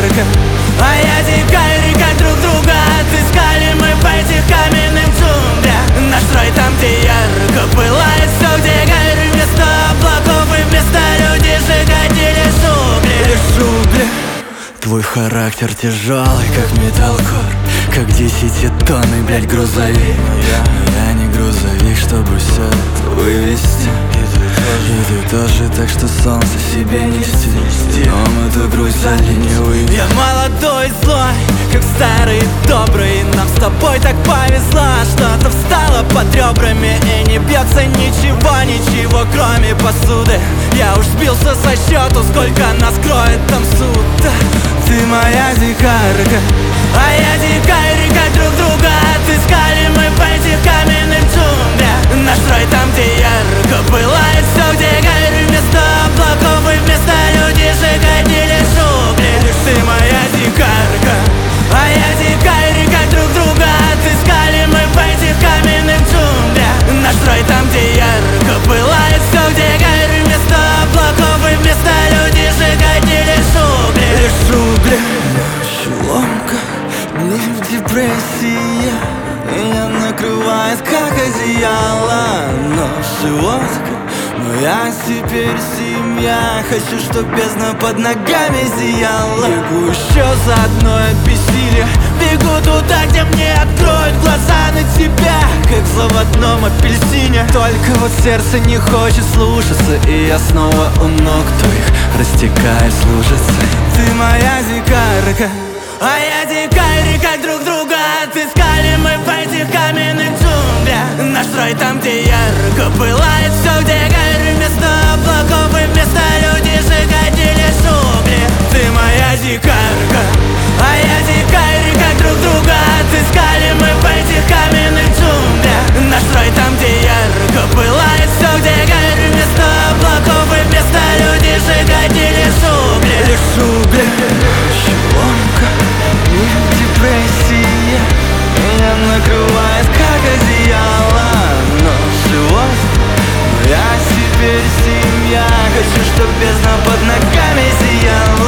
дикарка, а я дикарь, как друг друга отыскали мы в этих каменных джунглях. Наш рай там, где ярко пылает все, где горы вместо облаков и вместо людей сжигатели угли. Лишь угли. Твой характер тяжелый, как металлкор, как 10-тонный, блядь, грузовик. Я не грузовик, чтобы все это вывести. И ты тоже, так что солнце себе нести. Но мы эту грусть залить не выйдем. Я молодой и злой, как старый и добрый. Нам с тобой так повезло, что-то встало под ребрами. И не бьется ничего, кроме посуды. Я уж сбился со счету, сколько нас кроет там суд. Ты моя дикарка, а я дикарь, как друг друга отыскали мы в этих каменных джунглях. Наш рай там, где ярко пылает все, где горы вместо облаков и вместо людей сжигатели угли. Ты моя дикарка, а я дикарь, как друг друга отыскали мы в этих каменных джунглях. Наш рай там, где ярко пылает все, где горы вместо облаков и вместо людей сжигатели угли. Лишь угли. Ночью ломка, не депрессия, меня накрывает как одеяло. Нож и водка, моя теперь семья. Хочу, чтоб бездна под ногами зияла. Бегу еще за одной от бессилия. Бегу туда, где мне откроют глаза на тебя, как в заводном апельсине. Только вот сердце не хочет слушаться, и я снова у ног твоих растекаюсь лужицей. Ты моя дикарка, а я дикарь, как друг друга отыскали мы в этих каменных джунглях. Наш рай там, где ярко пылает все, где горы вместо облаков и вместо людей сжигатели угли. Ты моя дикарка, а я дикарь, как друг друга отыскали мы в этих каменных джунглях. Наш рай там, где ярко пылает все, где горы вместо облаков и вместо людей сжигатели угли. Лишь угли. Ломка, депрессия, меня накрывает как одеяло. Нож и водка, моя теперь семья. Хочу, чтоб бездна под ногами зияла.